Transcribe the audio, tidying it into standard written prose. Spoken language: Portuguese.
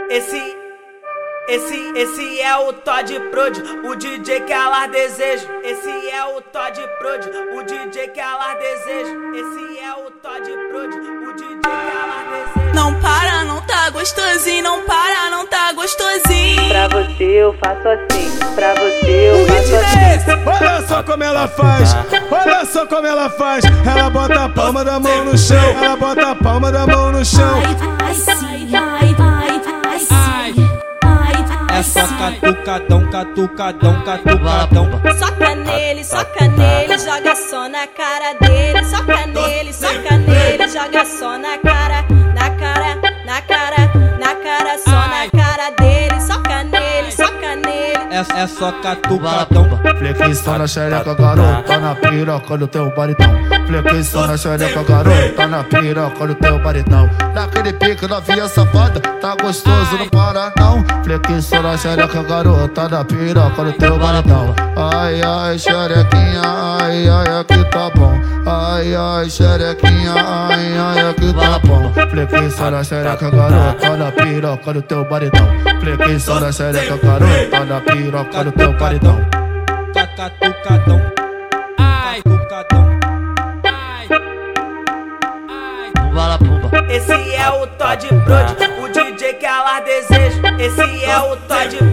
Esse é o Todd Prod, o DJ que ela deseja. Esse é o Todd Prod, o DJ que ela deseja. Esse é o Todd Prod, o DJ que ela deseja. Não para, não tá gostosinho, não para, não tá gostosinho. Pra você eu faço assim, pra você eu faço assim. Olha só como ela faz, olha só como ela faz. Ela bota a palma da mão no chão, ela bota a palma da mão no chão. É só catucadão, catucadão, catucadão. Soca nele, joga só na cara dele. Soca nele, joga só na cara, na cara, na cara, na cara, só na cara dele. Soca nele. É só catucadão. Flexão na xereca, garota, na piroca do teu baritão. Flexão na xereca, garota, na piroca do teu baritão. Naquele pique da via safada, tá gostoso, não para não. Flexão na xereca, garota, na piroca do teu baritão. Ai, ai, xerequinha, ai, ai, aqui tá bom. Ai, ai, xerequinha, ai, ai, aqui tá bom. Flexão na xereca, garota, na piroca do teu baritão. Flexão na xereca, garota, na piroca do teu baritão. Catucadão, ai, cucadão, ai, Pumba, pumba. Esse é o Todd Prod, o DJ que ela deseja. Esse é o Todd